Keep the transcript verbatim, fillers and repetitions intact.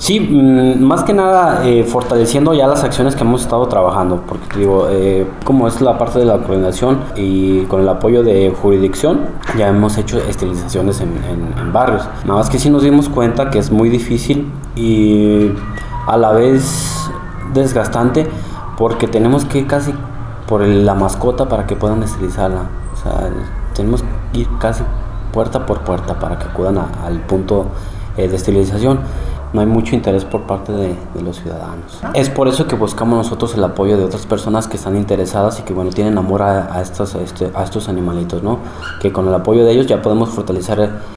Sí, mm, más que nada eh, fortaleciendo ya las acciones que hemos estado trabajando, porque te digo, eh, como es la parte de la coordinación y con el apoyo de jurisdicción, ya hemos hecho esterilizaciones en, en, en barrios. Nada más que sí nos dimos cuenta que es muy difícil y a la vez desgastante, porque tenemos que ir casi por el- la mascota para que puedan esterilizarla. O sea, tenemos que ir casi puerta por puerta para que acudan a- al punto eh, de esterilización. No hay mucho interés por parte de, de los ciudadanos. Es por eso que buscamos nosotros el apoyo de otras personas que están interesadas y que bueno tienen amor a, a, estos, a, este, a estos animalitos, ¿no? Que con el apoyo de ellos ya podemos fortalecer